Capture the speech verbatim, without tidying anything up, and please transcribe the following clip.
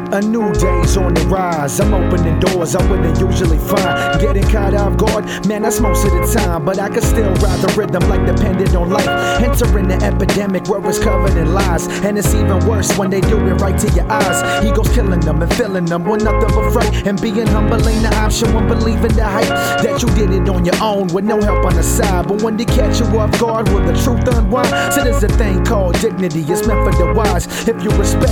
A new day's on the rise. I'm opening doors I wouldn't usually find. Getting caught off guard, man, that's most of the time. But I can still ride the rhythm like dependent on life. Entering the epidemic where it's covered in lies. And it's even worse when they do it right to your eyes. Egos killing them and filling them with nothing but fright. And being humble ain't the option when believing the hype that you did it on your own with no help on the side. But when they catch you off guard with the truth unwind. So there's a thing called dignity, it's meant for the wise. If you respect